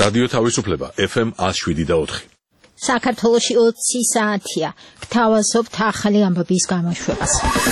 რადიო თავისუფლება FM 107.4. საქართველოში 20 საათია. გთავაზობთ ახალი ამბების გამოშვებას.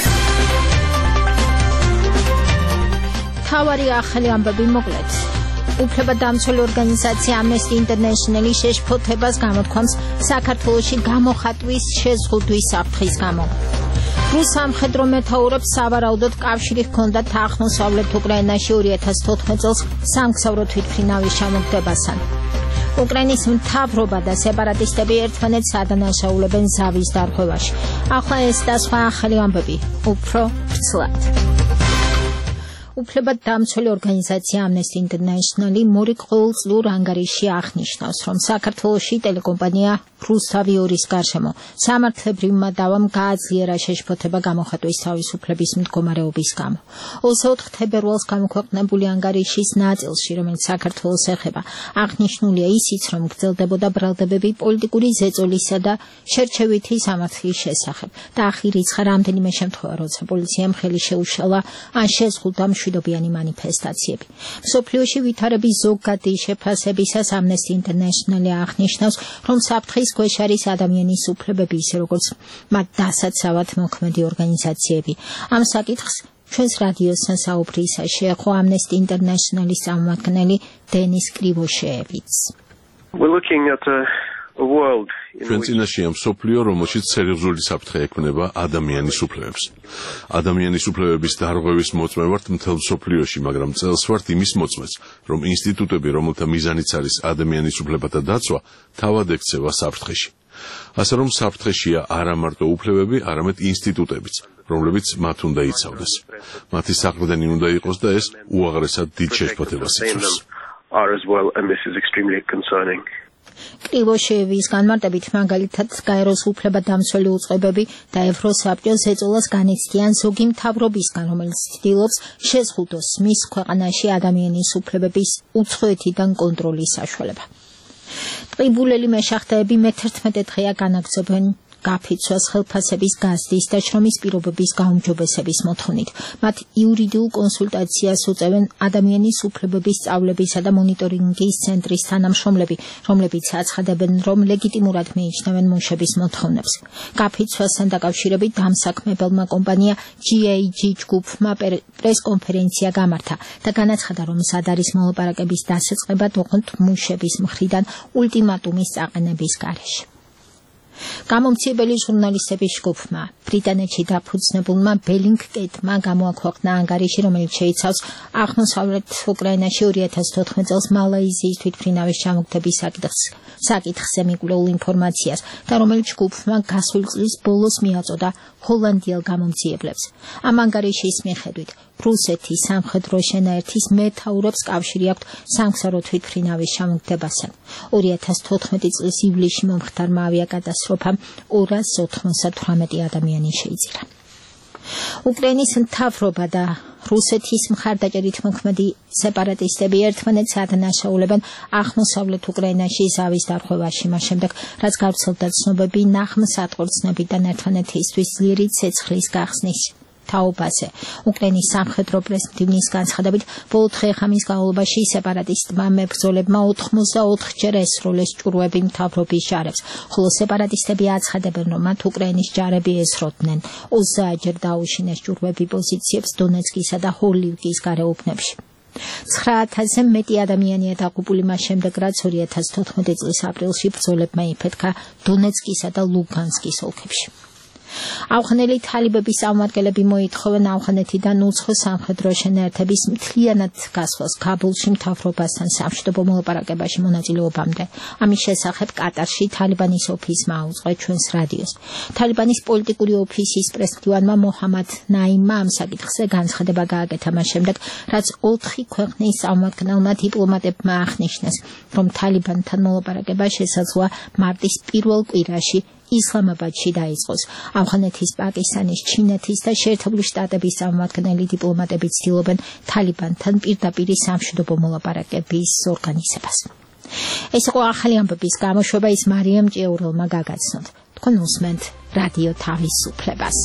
თავარი ახალი ამბები მოკლედ. უფლებადამცველი ორგანიზაცია Amnesty International-ი შეშფოთებას გამოთქვამს საქართველოში გამოხატვის შეზღუდვის საფრთხის გამო. რუს სამხედრო მეთაურებს სავარაუდოდ კავშირი ჰქონდათ აღმოსავლეთ უკრაინაში 2014 წელს სამგზავრო თვითმფრინავის ჩამოგდებასთან. უკრაინის მთავრობა და სეპარატისტები ერთმანეთს ადანაშაულებენ ზავის დარღვევაში. ახლა ეს და სხვა ახალი ამბები უფრო ვრცლად. უფლებადამცველი ორგანიზაცია Amnesty International-ი მორიგ ყოველწლიურ ანგარიშში აღნიშნავს, რომ საქართველოში ტელეკომპანია რუსთავიორის გარშემო სამართლებრივმა დავამ გააძლიერა შეშფოთება გამოხატვის თავისუფლების მდგომარეობის გამო. 24 თებერვალს გამოქვეყნებული ანგარიშის ნაწილში, რომელიც საქართველოს ეხება, აღნიშნულია ისიც, რომ გრძელდებოდა ბრალდებები პოლიტიკური ზეწოლისა და შერჩევითი სამართლის შესახებ და ახირიცხა რამდენიმე შემთხვევა, როცა პოლიციამ ხელი შეუშალა ან შეზღუდა მშვიდობიანი მანიფესტაციები. მსოფლიოში ვითარების ზოგადი შეფასებისას Amnesty International აღნიშნავს, რომ საფრთხის ქვეშ არის ადამიანის უფლებები, ისე როგორც მათ დასაცავად მოქმედი ორგანიზაციები. ამ საკითხს ჩვენს რადიოსთან საუბრისას შეეხო Amnesty International-ის წარმომადგენელი დენის კრივოშეევიც. ჩვენ წინაშეა მსოფლიო, რომელშიც სერიოზული საფრთხე ექმნება ადამიანის უფლებებს. ადამიანის უფლებების დარღვევის მოწმე ვართ მთელ მსოფლიოში, მაგრამ წელს ვართ იმის მოწმეც, რომ ინსტიტუტები, რომელთა მიზანიც არის ადამიანის უფლებათა დაცვა, თავად ექცევა საფრთხეში. ასე რომ საფრთხეშია არა მარტო უფლებები, არამედ ინსტიტუტებიც, რომლებიც მათ უნდა იცავდეს. მათი საყრდენი უნდა იყოს და ეს უაღრესად დიდ შეშფოთებას იწვევს. კრივოშეევის განმარტებით, მაგალითად, გაეროს უფლებადამცველი უწყებები და ევროსაბჭოს ეწოლას განიცდიან ზოგი მთავრობისგან, რომელიც ცდილობს შეზღუდოს მის ქვეყანაში ადამიანის უფლებების უცხოეთიდან კონტროლის საშუალება. ტყიბულელი მეშახტეები მე-11 დღეა განაგრძობენ გაფიცვას ხელფასების გაზრდის და შრომის პირობების გაუმჯობესების მოთხოვნით. მათ იურიდიულ კონსულტაციას უწევენ ადამიანის უფლებების სწავლებისა და მონიტორინგის ცენტრის თანამშრომლები, რომლებიც აცხადებენ, რომ ლეგიტიმურად მიიჩნევენ მუშების მოთხოვნებს. გაფიცვასთან დაკავშირებით დამსაქმებელმა კომპანია GAG ჯგუფმა პრესკონფერენცია გამართა და განაცხადა, რომ მზად არის მოლაპარაკების დასაწყება თუღოთ მუშების მხრიდან ულტიმატუმის წაყენების გარეშე. გამომცემელი ჟურნალისტების ჯგუფმა ბრიტანეთში დაფუძნებულმა ბელინგკეტმა გამოაქვეყნა ანგარიში, რომელიც შეიცავს აღმოსავლეთ უკრაინაში 2014 წელს მალაიზიის თვითმფრინავის ჩამოგდების საკითხზე მიკვლეულ ინფორმაციას და რომელიც ჯგუფმა გასული წლის ბოლოს მიაწოდა ჰოლანდიელ გამომძიებლებს. ამ ანგარიშის მიხედვით რუსეთის სამხედრო შენაერთის მეთაურებს კავშირი აქვთ სამგზავრო თვითმფრინავის ჩამოგდებასთან. 2014 წლის ივლისში მომხდარმა ავიაკატასტროფამ 298 ადამიანი შეიძინა. უკრაინის მთავრობა და რუსეთის მხარდაჭერით მოქმედი სეპარატისტები ერთმანეთს ადანაშაულებენ აღმოსავლეთ უკრაინაში ზავის დარღვევაში, მას შემდეგ, რაც გავრცელდა ცნობები ნაღმსატყორცნებიდან ერთმანეთისთვის ძლიერი ცეცხლის გახსნის თაობაზე. უკრაინის სამხედრო პრესმდივნის განცხადებით, ბოლო დღე-ღამის განმავლობაში სეპარატისტმა მებრძოლებმა 84-ჯერ ესროლეს ჭურვები მთავრობის ჯარებს, ხოლო სეპარატისტები აცხადებენ, რომ მათ უკრაინის ჯარები ესროდნენ. 20-ჯერ დაუშინეს ჭურვები პოზიციებს დონეცკისა და ჰორლივკის გარეუბნებში. 9000-ზე მეტი ადამიანია დაღუპული მას შემდეგ, რაც 2014 წლის აპრილში ბრძოლებმა იფეთქა დონეცკისა და ლუგანსკის ოლქებში. ავღანელი თალიბების წარმომადგენლები მოითხოვენ ავღანეთიდან უცხო სამხედრო შენაერთების მთლიანად გასვლას ქაბულში მთავრობასთან სამშვიდობო მოლაპარაკებაში მონაწილეობამდე. ამის შესახებ კატარში თალიბანის ოფისმა აუწყა ჩვენს რადიოს. თალიბანის პოლიტიკური ოფისის პრესმდივანმა მოჰამად ნაიმმა ამ საკითხზე განცხადება გააკეთა მას შემდეგ, რაც 4 ქვეყნის წარმომადგენელმა დიპლომატებმა აღნიშნეს, რომ თალიბანთან მოლაპარაკება შესაძლოა მარტის პირველ კვირაში ისლამაბადში დაიწყოს. ავღანეთის, პაკისტანის, ჩინეთის და შეერთებული შტატების წარმომადგენელი დიპლომატები ცდილობენ თალიბანთან პირდაპირ სამშვიდობო მოლაპარაკების ორგანიზებას. ეს იყო ახალი ამბების გამოშვება, ის მარიამ ჭიაურელმა გაგაცნოთ. თქვენ უსმენთ რადიო თავისუფლებას.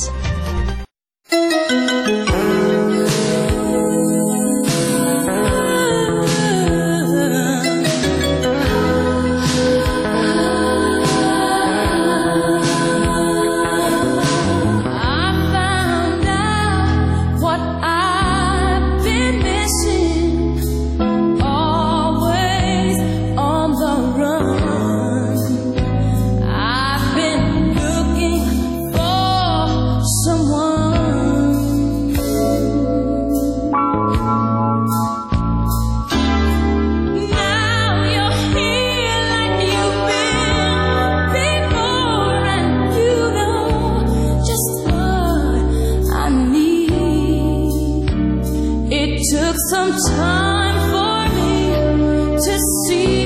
some time for me to see.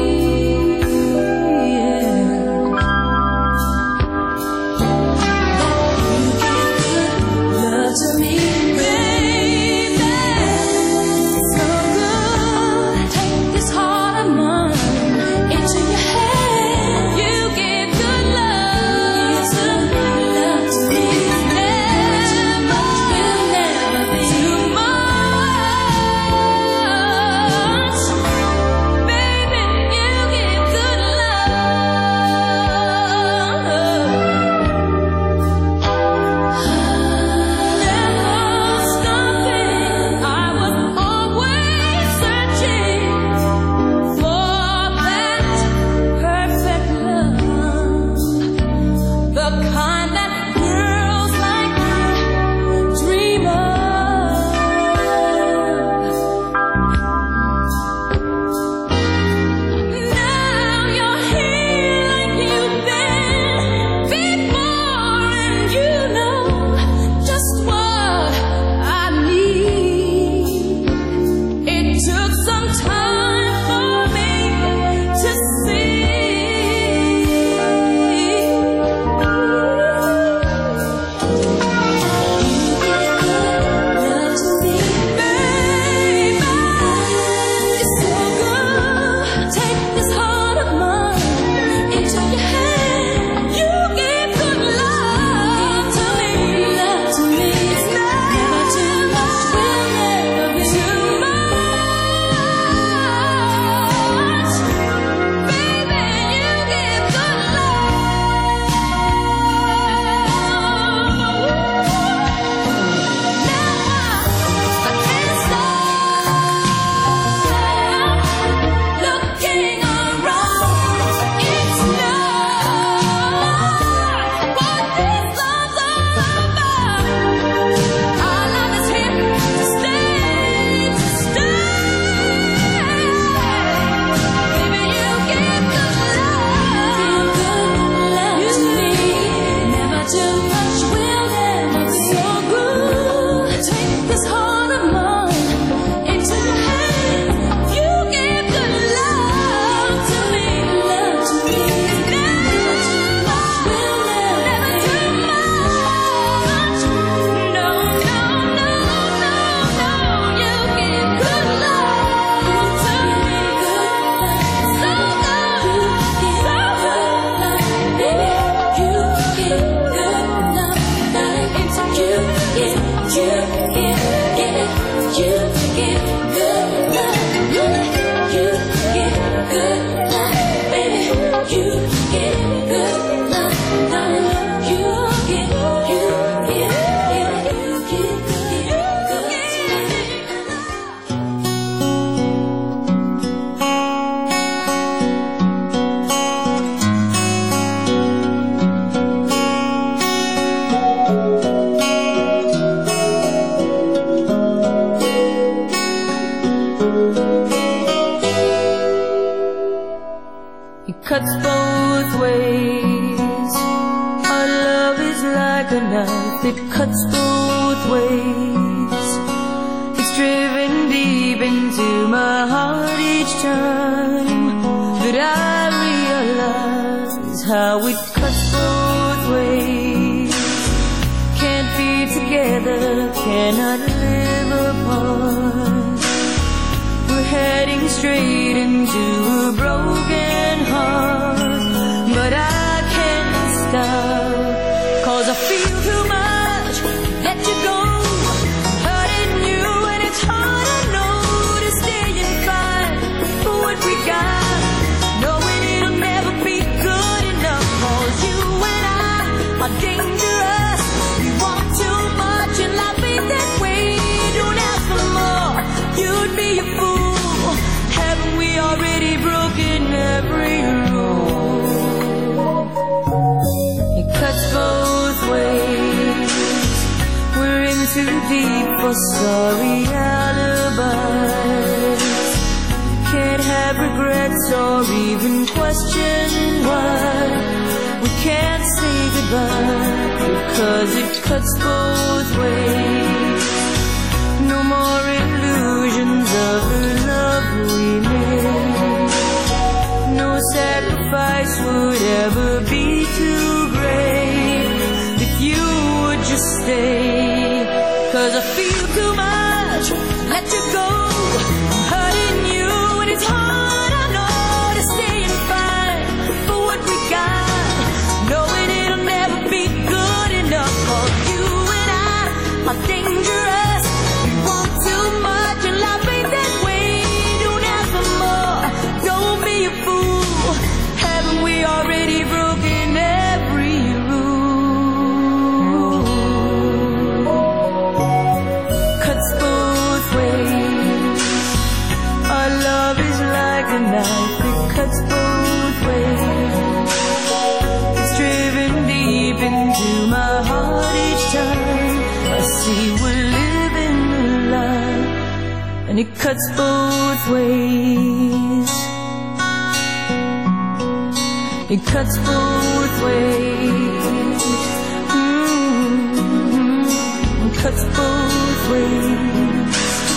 cuts both ways. Our love is like a knife, it cuts both ways. It's driven deep into my heart each time that I realize how it cuts both ways. Can't be together, cannot live apart. We're heading straight into a broken heart, but I can't stop, 'cause I feel too much, let you go, hurting you, and it's hard, I know, to stay and find what we got, knowing it'll never be good enough, 'cause you and I are dangerous. We want too much, and life ain't that way. Don't ask for more, you'd be a fool. Haven't we already broken every rule? It cuts both ways. We're in too deep for sorry alibis. Can't have regrets or even question why we can't say goodbye, because it cuts both ways. No more illusion 'cause I feel too much, let you go, I'm hurting you, and it's hard, I know, to stay and fight for what we got, knowing it'll never be good enough for you and I are dangerous, we want too much, and life ain't that way, don't ask for more, don't be a fool, haven't we already broken every rule? Cuts both ways, our love is like a knife, it cuts both ways, it's driven deep into my heart each time I see we're living a lie, and it cuts both ways, it cuts both ways, it cuts both ways,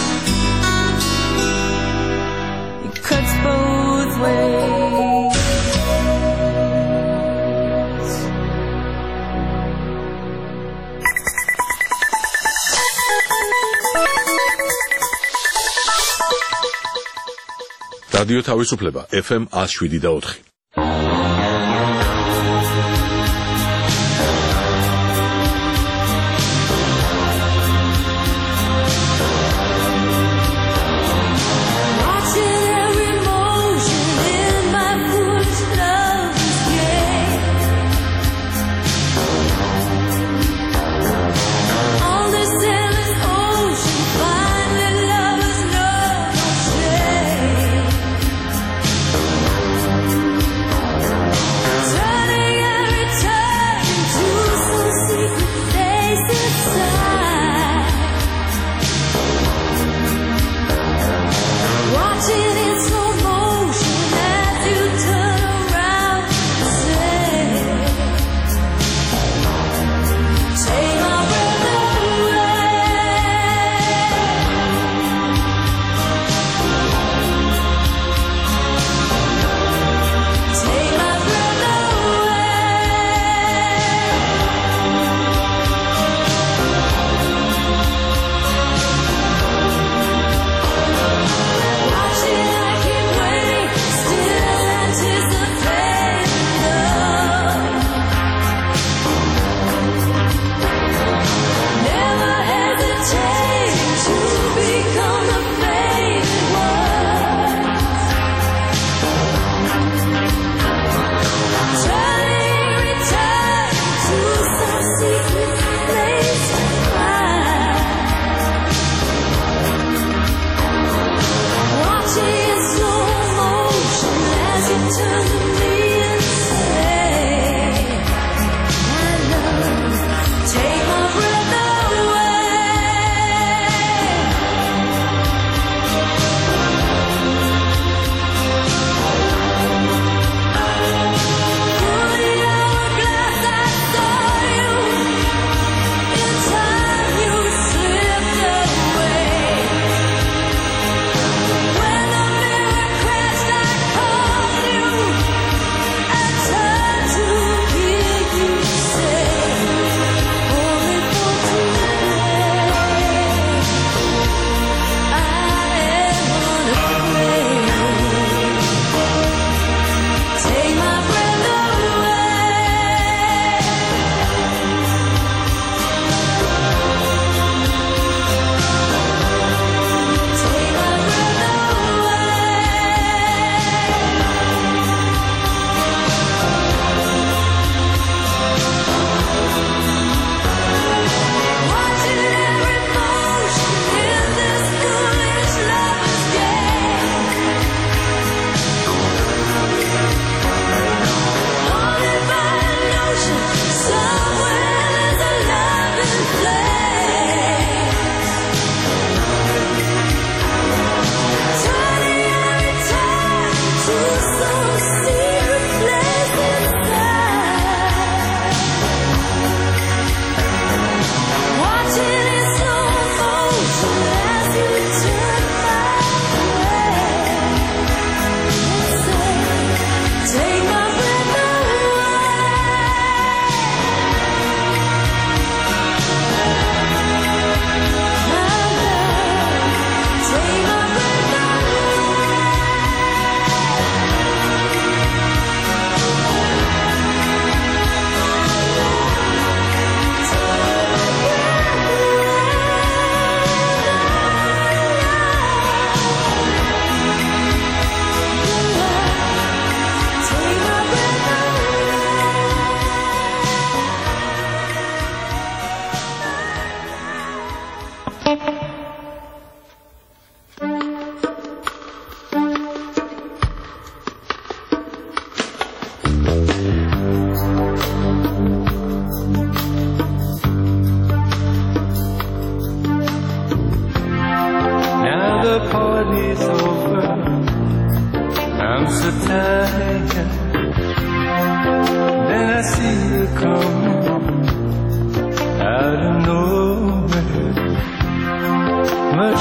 it cuts both ways. რადიო თავისუფლება FM 107.4. Watching every motion in my foolish love's game. On this endless ocean, finally lovers know no shame.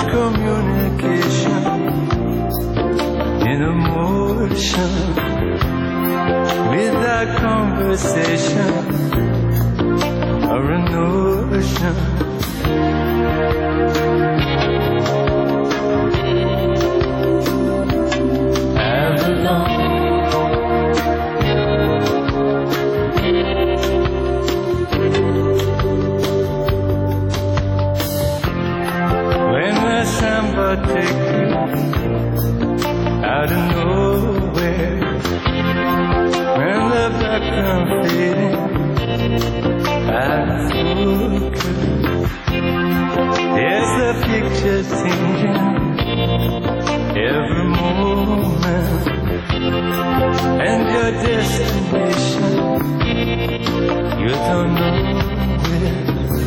communication in emotion without conversation or a notion. Take you out of nowhere when the background fading out of focus. There's the picture changing every moment, and your destination you don't know where.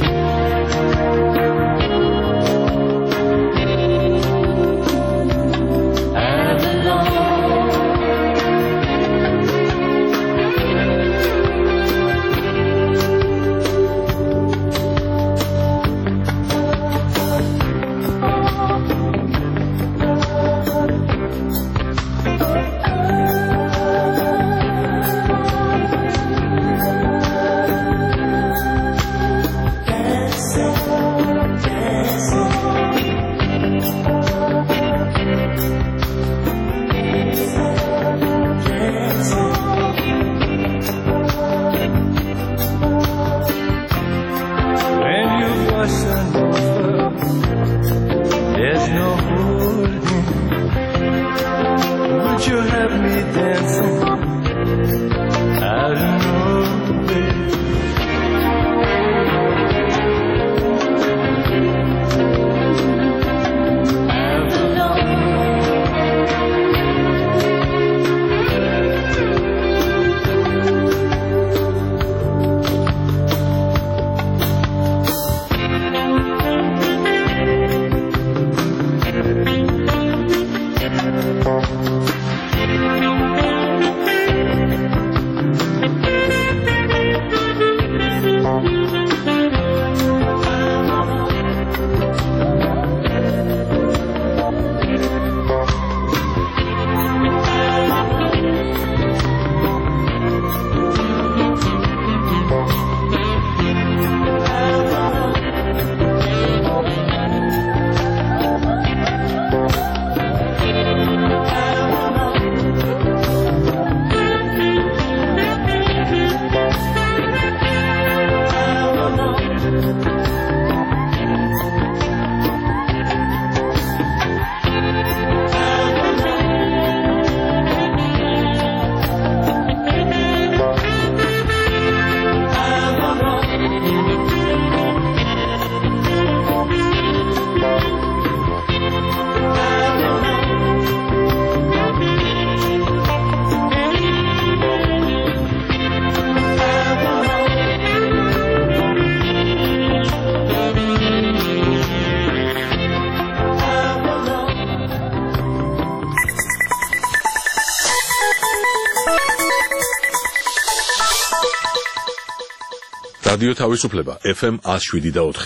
რადიო თავისუფლება FM 107.4.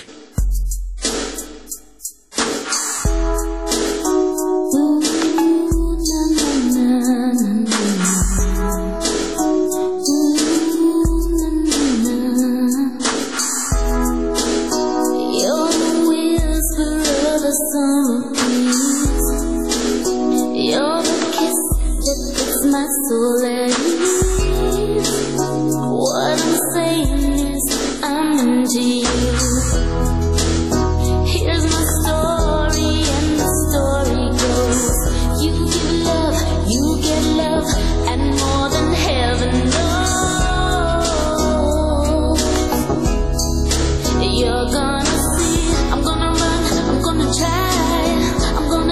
You're gonna see, I'm gonna run, I'm gonna try, I'm gonna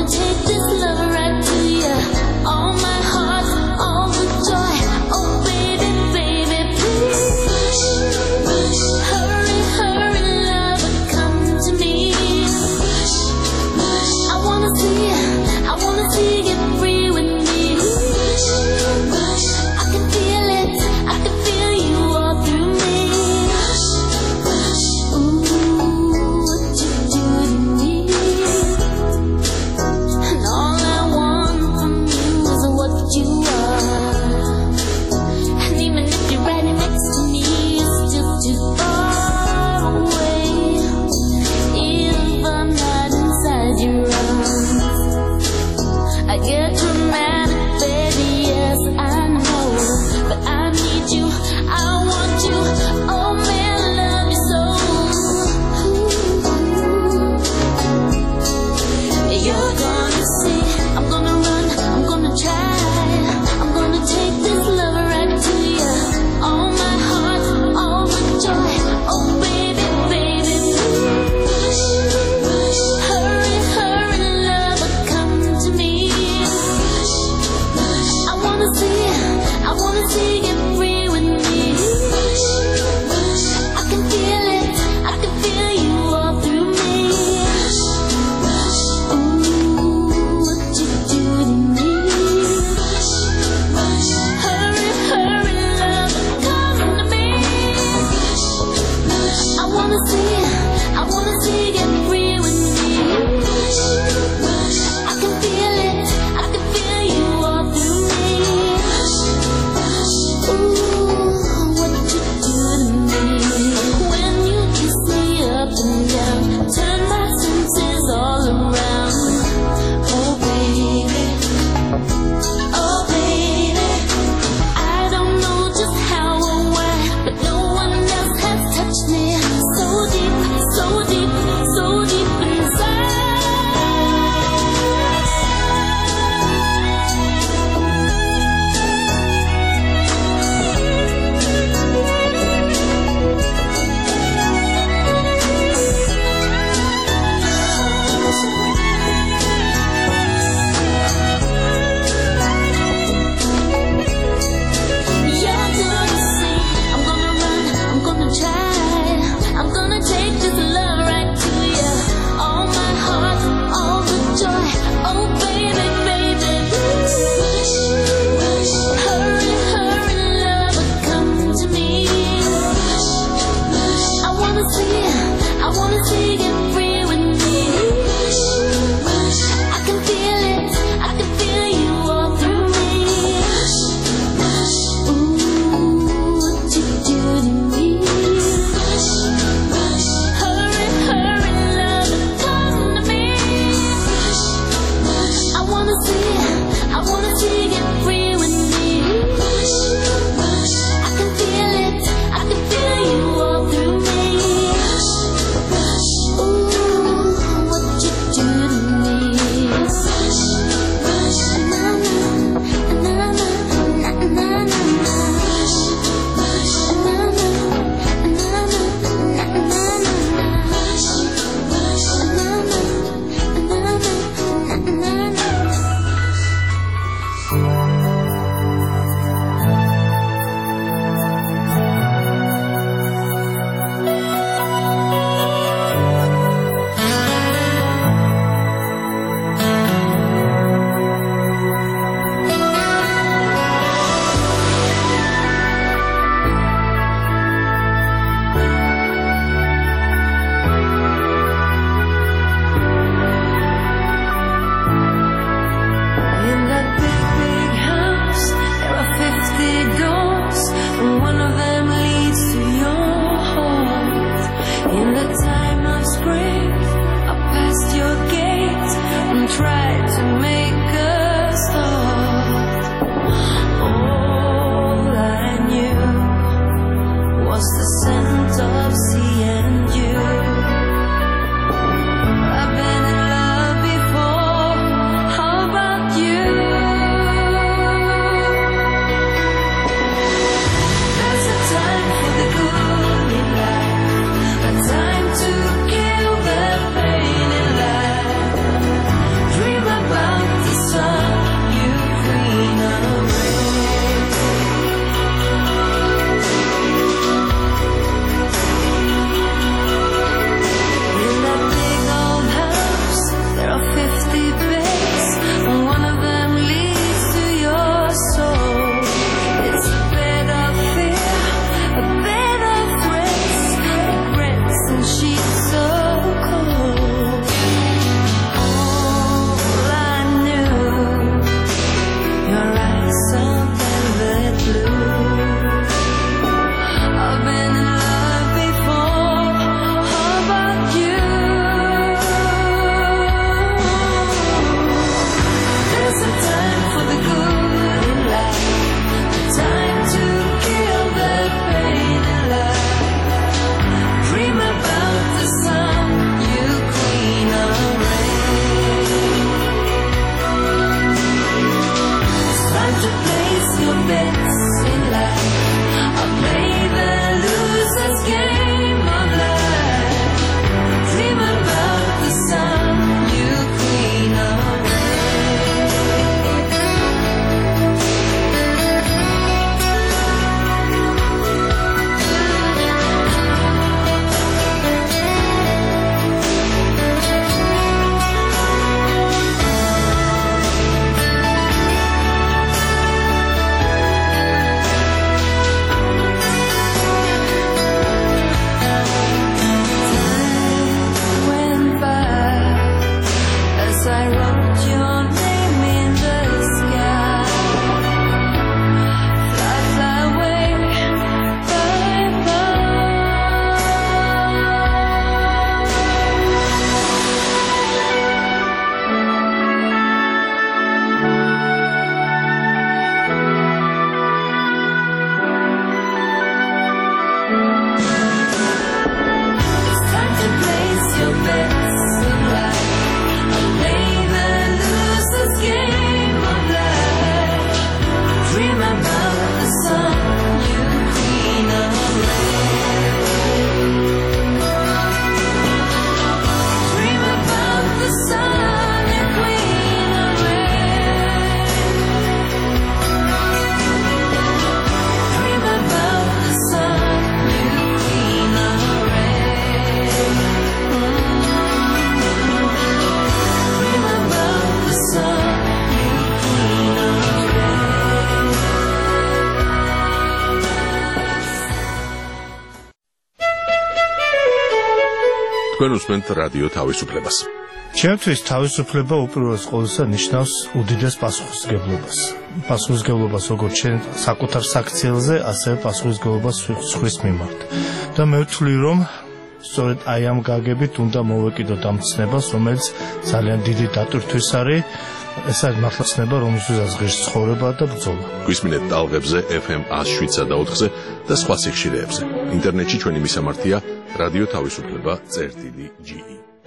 თქვენ უსმენთ რადიო თავისუფლებას. ჩემთვის თავისუფლება უპირველეს ყოვლისა ნიშნავს უდიდეს პასუხისმგებლობას. პასუხისმგებლობას როგორც ჩვენ საკუთარ საქციელზე, ასევე პასუხისმგებლობას სხვის მიმართ. და მე ვთვლი, რომ სწორედ აი ამ გაგებით უნდა მოვეკიდოთ ამ ცნებას, რომელიც ძალიან დიდი დატვირთვის არის. ეს არის მართლა ცნება, რომელსაც ღირს ცხოვრება და ბრძოლა. გვისმინეთ ტალღებზე FM 107 და 4-ზე და სხვა სიხშირეებზე. ინტერნეტში ჩვენი მისამართია რადიო თავისუფლება.ge